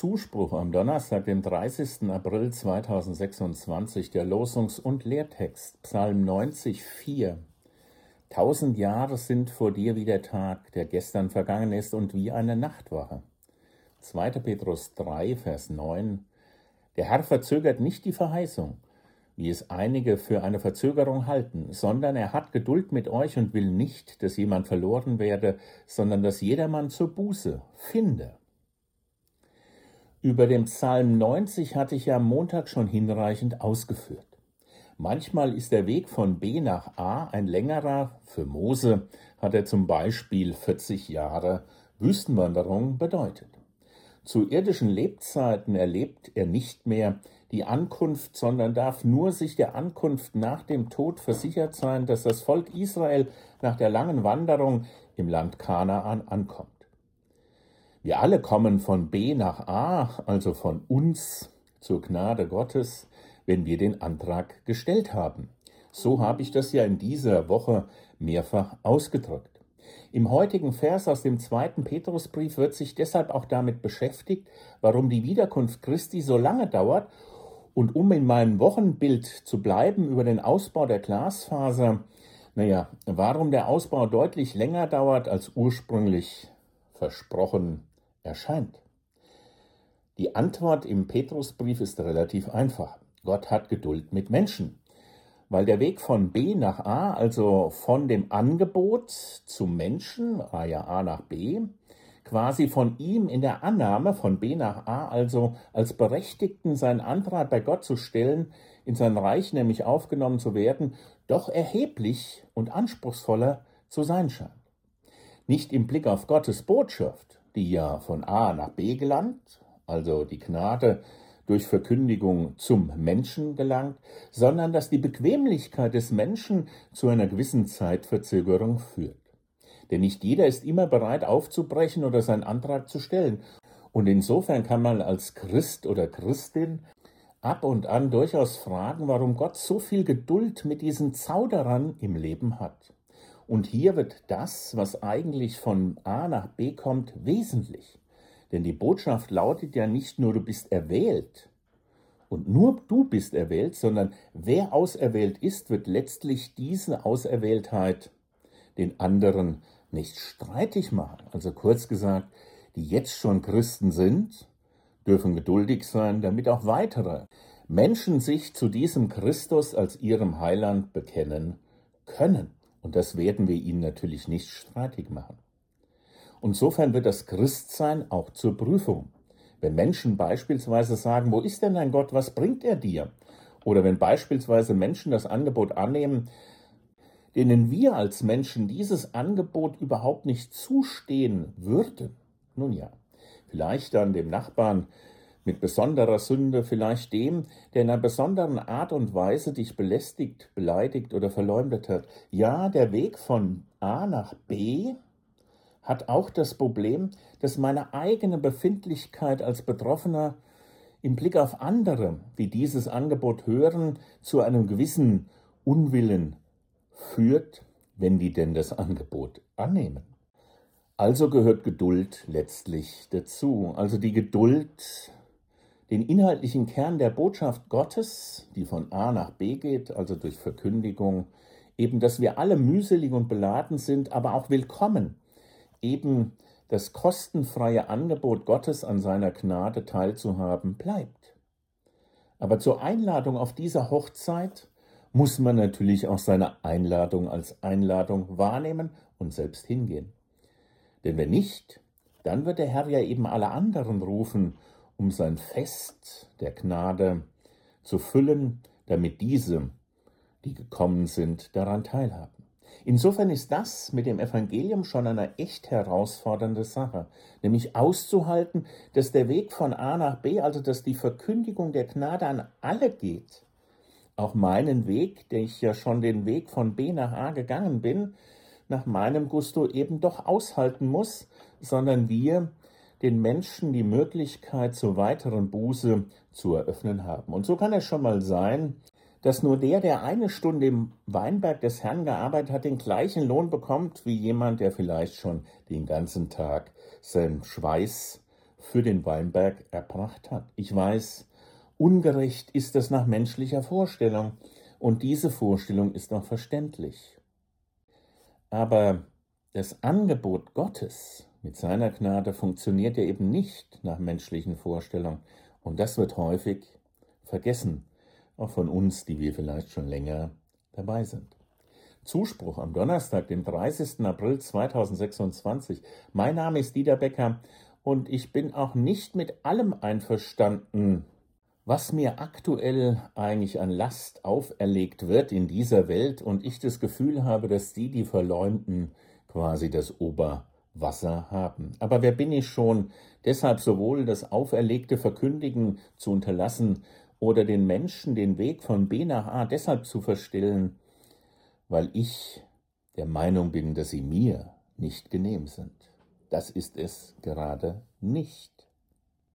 Zuspruch am Donnerstag, dem 30. April 2026, der Losungs- und Lehrtext, Psalm 90, 4. 1000 Jahre sind vor dir wie der Tag, der gestern vergangen ist, und wie eine Nachtwache. 2. Petrus 3, Vers 9. Der Herr verzögert nicht die Verheißung, wie es einige für eine Verzögerung halten, sondern er hat Geduld mit euch und will nicht, dass jemand verloren werde, sondern dass jedermann zur Buße finde. Über den Psalm 90 hatte ich ja am Montag schon hinreichend ausgeführt. Manchmal ist der Weg von B nach A ein längerer. Für Mose hat er zum Beispiel 40 Jahre Wüstenwanderung bedeutet. Zu irdischen Lebzeiten erlebt er nicht mehr die Ankunft, sondern darf nur sich der Ankunft nach dem Tod versichert sein, dass das Volk Israel nach der langen Wanderung im Land Kanaan ankommt. Wir alle kommen von B nach A, also von uns zur Gnade Gottes, wenn wir den Antrag gestellt haben. So habe ich das ja in dieser Woche mehrfach ausgedrückt. Im heutigen Vers aus dem 2. Petrusbrief wird sich deshalb auch damit beschäftigt, warum die Wiederkunft Christi so lange dauert, und um in meinem Wochenbild zu bleiben über den Ausbau der Glasfaser, warum der Ausbau deutlich länger dauert, als ursprünglich versprochen erscheint. Die Antwort im Petrusbrief ist relativ einfach. Gott hat Geduld mit Menschen. Weil der Weg von B nach A, also von dem Angebot zum Menschen, A nach B, quasi von ihm in der Annahme von B nach A, also als Berechtigten seinen Antrag bei Gott zu stellen, in sein Reich nämlich aufgenommen zu werden, doch erheblich und anspruchsvoller zu sein scheint. Nicht im Blick auf Gottes Botschaft, die ja von A nach B gelangt, also die Gnade durch Verkündigung zum Menschen gelangt, sondern dass die Bequemlichkeit des Menschen zu einer gewissen Zeitverzögerung führt. Denn nicht jeder ist immer bereit aufzubrechen oder seinen Antrag zu stellen. Und insofern kann man als Christ oder Christin ab und an durchaus fragen, warum Gott so viel Geduld mit diesen Zauderern im Leben hat. Und hier wird das, was eigentlich von A nach B kommt, wesentlich. Denn die Botschaft lautet ja nicht nur, du bist erwählt und nur du bist erwählt, sondern wer auserwählt ist, wird letztlich diese Auserwähltheit den anderen nicht streitig machen. Also kurz gesagt, die jetzt schon Christen sind, dürfen geduldig sein, damit auch weitere Menschen sich zu diesem Christus als ihrem Heiland bekennen können. Und das werden wir ihnen natürlich nicht streitig machen. Insofern wird das Christsein auch zur Prüfung. Wenn Menschen beispielsweise sagen, wo ist denn dein Gott, was bringt er dir? Oder wenn beispielsweise Menschen das Angebot annehmen, denen wir als Menschen dieses Angebot überhaupt nicht zustehen würden. Nun ja, vielleicht dann dem Nachbarn mit besonderer Sünde, vielleicht dem, der in einer besonderen Art und Weise dich belästigt, beleidigt oder verleumdet hat. Ja, der Weg von A nach B hat auch das Problem, dass meine eigene Befindlichkeit als Betroffener im Blick auf andere, die dieses Angebot hören, zu einem gewissen Unwillen führt, wenn die denn das Angebot annehmen. Also gehört Geduld letztlich dazu. Also die Geduld, den inhaltlichen Kern der Botschaft Gottes, die von A nach B geht, also durch Verkündigung, eben, dass wir alle mühselig und beladen sind, aber auch willkommen, eben das kostenfreie Angebot Gottes an seiner Gnade teilzuhaben, bleibt. Aber zur Einladung auf dieser Hochzeit muss man natürlich auch seine Einladung als Einladung wahrnehmen und selbst hingehen. Denn wenn nicht, dann wird der Herr ja eben alle anderen rufen, um sein Fest der Gnade zu füllen, damit diese, die gekommen sind, daran teilhaben. Insofern ist das mit dem Evangelium schon eine echt herausfordernde Sache, nämlich auszuhalten, dass der Weg von A nach B, also dass die Verkündigung der Gnade an alle geht, auch meinen Weg, der ich ja schon den Weg von B nach A gegangen bin, nach meinem Gusto eben doch aushalten muss, sondern wir den Menschen die Möglichkeit zur weiteren Buße zu eröffnen haben. Und so kann es schon mal sein, dass nur der eine Stunde im Weinberg des Herrn gearbeitet hat, den gleichen Lohn bekommt wie jemand, der vielleicht schon den ganzen Tag seinen Schweiß für den Weinberg erbracht hat. Ich weiß, ungerecht ist es nach menschlicher Vorstellung, und diese Vorstellung ist auch verständlich. Aber das Angebot Gottes mit seiner Gnade funktioniert ja eben nicht nach menschlichen Vorstellungen, und das wird häufig vergessen, auch von uns, die wir vielleicht schon länger dabei sind. Zuspruch am Donnerstag, dem 30. April 2026. Mein Name ist Dieter Becker und ich bin auch nicht mit allem einverstanden, was mir aktuell eigentlich an Last auferlegt wird in dieser Welt, und ich das Gefühl habe, dass die Verleumden quasi das Oberwasser haben. Aber wer bin ich schon, deshalb sowohl das auferlegte Verkündigen zu unterlassen oder den Menschen den Weg von B nach A deshalb zu verstellen, weil ich der Meinung bin, dass sie mir nicht genehm sind. Das ist es gerade nicht.